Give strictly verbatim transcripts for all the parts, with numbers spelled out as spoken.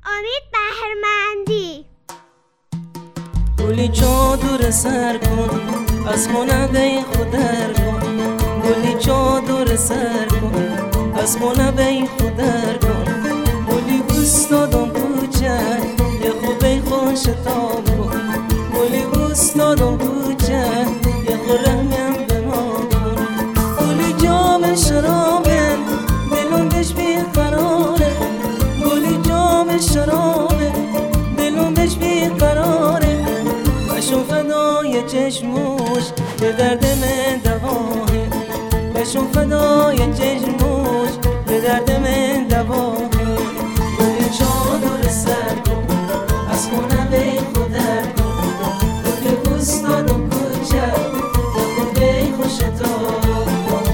امید بهرمندی. گلی چادر سر کن از منبع خودر کن، گلی چادر سر کن از منبع خودر کن. گلی بوست دادم کوچه یه خوبه خوش تاب کن، گلی بوست دادم کوچه یه خورمیم به ما کن. گلی جام شرابه دلم بهش بیقراره، گلی جام شرابه دلم بهش بیقراره. بشو فدای چشموش به درد من دواه، بشو فدای چشموش به درد من دواه. گلی چادر سر کن از منبع خودر کن، گلی بوست دادم کوچه یه خوبه خوش تاب کن.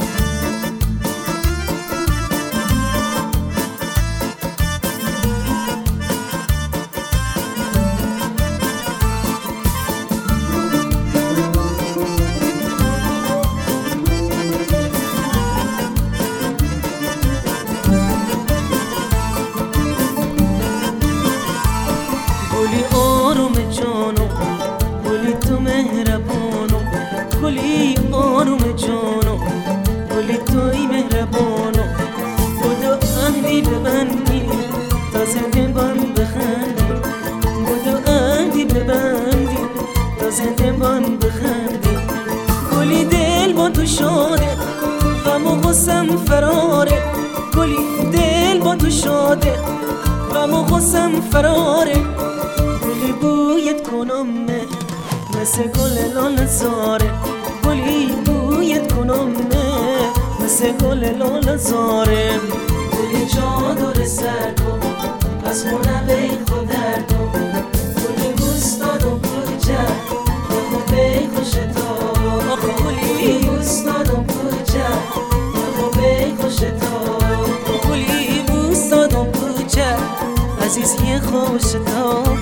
گلی آروم جانم گلی تو مهربانم، گلی آروم جانم گلی توی مهربانم. خدا عهدی ببندی تا زنده بان بخندی، خدا عهدی ببندی تا زنده بان بخندی. گلی دل با تو شاده غم و غصم فراره، گلی دل با تو شاده غم و غصم فراره. گلی بویت کنم نه مثل گل لاله زاره، گلی بویت کنم نه مثل گل لاله زاره. گلی چادر سر کن از منبع خودر کن، گلی بوست دادم کوچه یه خوبه خوش تاب. گلی بوست دادم کوچه یه خوبه خوش تاب، گلی بوست دادم کوچه عزیزی خوش تاب.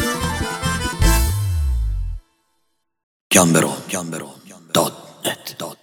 گمبرو دات نت